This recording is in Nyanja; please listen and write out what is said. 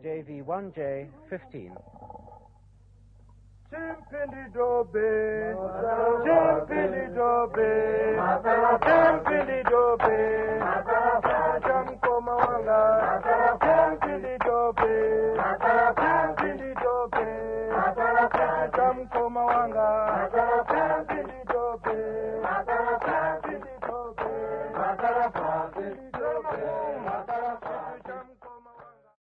JV1J 15. Chimpili dobe, chimpili dobe, chimpili dobe, chamkoma wanga, chimpili dobe.